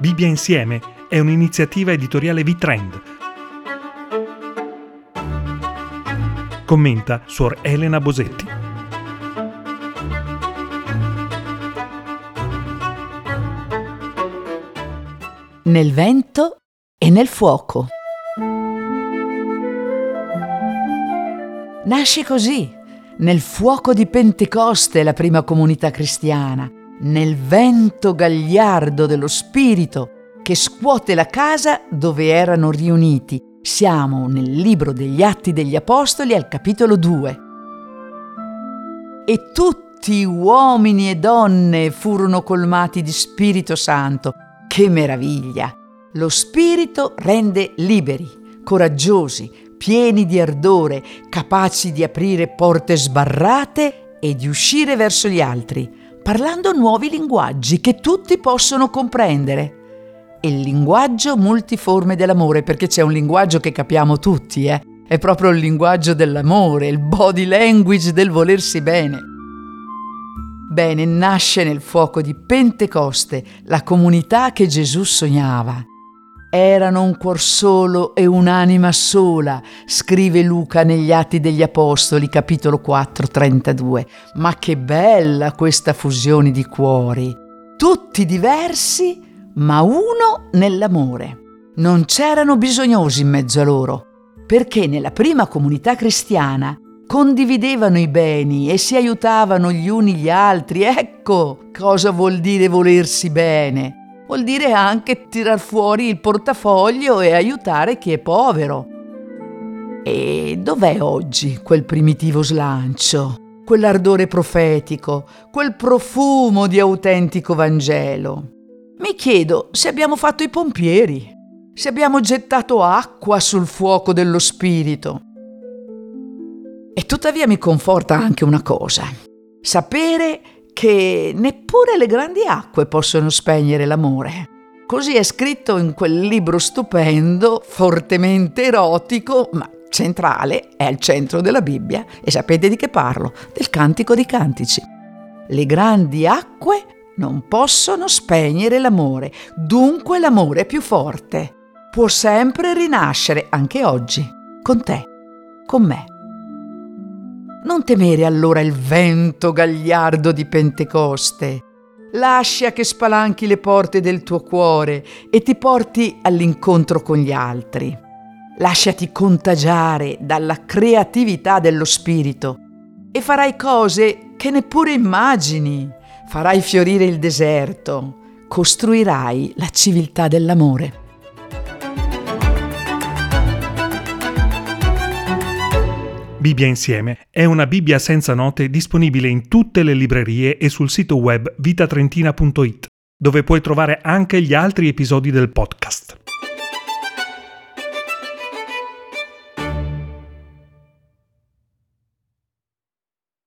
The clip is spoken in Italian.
Bibbia Insieme è un'iniziativa editoriale V-Trend. Commenta Suor Elena Bosetti. Nel vento e nel fuoco. Nasce così, nel fuoco di Pentecoste, la prima comunità cristiana, nel vento gagliardo dello Spirito che scuote la casa dove erano riuniti. Siamo nel libro degli Atti degli Apostoli al capitolo 2. E tutti uomini e donne furono colmati di Spirito Santo. Che meraviglia! Lo Spirito rende liberi, coraggiosi, pieni di ardore, capaci di aprire porte sbarrate e di uscire verso gli altri, parlando nuovi linguaggi che tutti possono comprendere. Il linguaggio multiforme dell'amore, perché c'è un linguaggio che capiamo tutti, È proprio il linguaggio dell'amore, il body language del volersi bene. Bene, nasce nel fuoco di Pentecoste la comunità che Gesù sognava. Erano un cuor solo e un'anima sola, scrive Luca negli Atti degli Apostoli, capitolo 4, 32. Ma che bella questa fusione di cuori! Tutti diversi, ma uno nell'amore. Non c'erano bisognosi in mezzo a loro, perché nella prima comunità cristiana condividevano i beni e si aiutavano gli uni gli altri. Ecco cosa vuol dire volersi bene. Vuol dire anche tirar fuori il portafoglio e aiutare chi è povero. E dov'è oggi quel primitivo slancio, quell'ardore profetico, quel profumo di autentico Vangelo? Mi chiedo se abbiamo fatto i pompieri, se abbiamo gettato acqua sul fuoco dello Spirito. E tuttavia mi conforta anche una cosa: sapere che neppure le grandi acque possono spegnere l'amore. Così è scritto in quel libro stupendo, fortemente erotico, ma centrale, è al centro della Bibbia. E sapete di che parlo? Del Cantico dei Cantici. Le grandi acque non possono spegnere l'amore, dunque l'amore è più forte. Può sempre rinascere, anche oggi, con te, con me. Non temere allora il vento gagliardo di Pentecoste. Lascia che spalanchi le porte del tuo cuore e ti porti all'incontro con gli altri. Lasciati contagiare dalla creatività dello Spirito e farai cose che neppure immagini. Farai fiorire il deserto, costruirai la civiltà dell'amore. Bibbia Insieme è una Bibbia senza note disponibile in tutte le librerie e sul sito web vitatrentina.it, dove puoi trovare anche gli altri episodi del podcast.